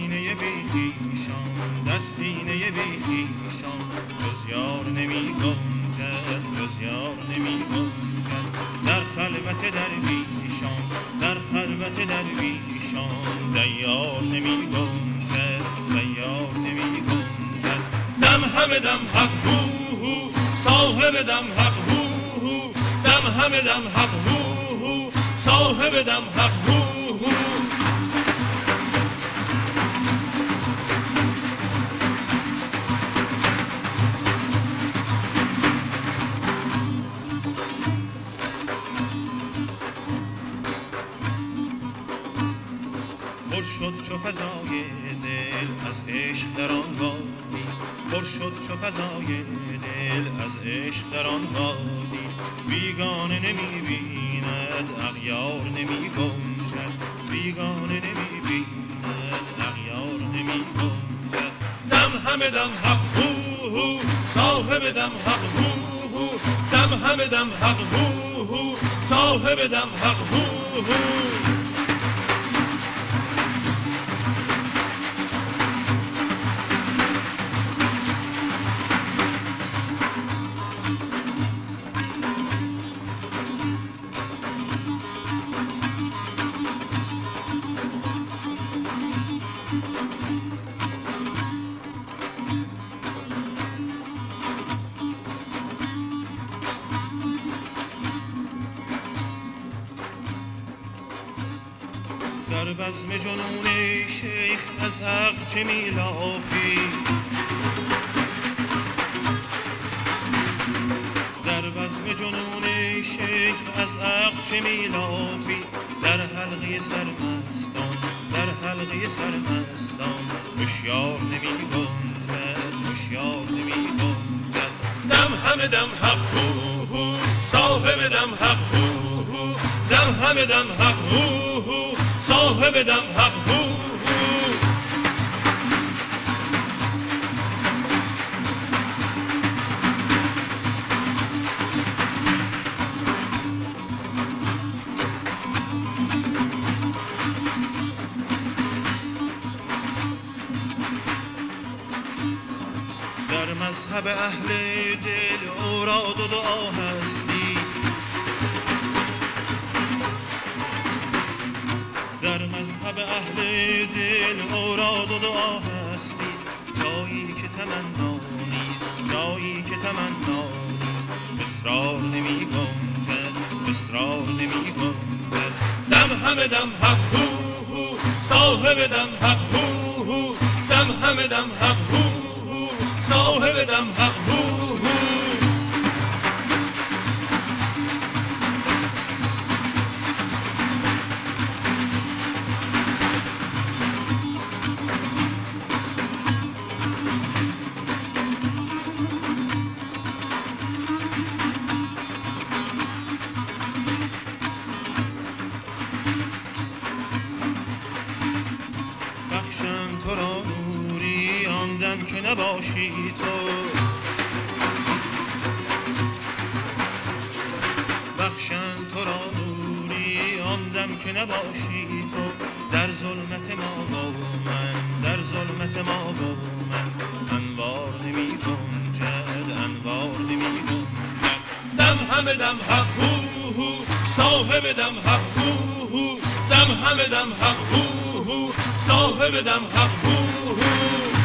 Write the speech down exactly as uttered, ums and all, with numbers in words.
سینه بیخیشان در سینه بیخیشان جز یار نمی گنجد جز یار نمی گنجد در خلوت درویشان در خلوت درویشان دیار نمی گنجد دیار نمی گنجد دم همه دم حق هو هو صاحب دم حق هو هو دم همه دم حق هو هو صاحب دم حق هو هو پر شد چو فضای دل از عشق در آن وادی پر شد چو فضای دل از عشق در آن وادی بیگانه نمی بیند اغیار نمی گنجد بیگانه نمی بیند اغیار نمی گنجد دم همه دم حق هو هو صاحب دم حق هو هو دم همه دم حق هو هو صاحب دم حق هو هو در بزم جنون شیخ از حق چه میلافی در بزم جنون شیخ از حق چه میلافی در حلقه سرمستان در حلقه سرمستان هوشیار نمی گنجد هوشیار نمی گنجد دم همه دم حق هو هو صاحب دم حق هو هو دم همه دم حق هو هو صاحب دم حق هو هو در مذهب اهل دل اوراد و دعا هستیست در مذهب اهل دل اوراد و دعا هستید جایی که تمنا نیست جایی که تمنا نیست اصرار نمی گنجد اصرار نمی گنجد دم همه دم حق هو هو صاحب دم حق هو هو دم همه دم حق هو هو صاحب دم حق هو هو بخشم تو را نوری آن دم که نباشی تو بخشم تو را نوری آن دم که نباشی تو در ظلمت ما با من در ظلمت ما با من انوار نمی گنجد انوار نمی گنجد دم همه دم حق هو هو صاحب دم حق هو هو دم همه دم حق هو هو صاحب دم حق هو هو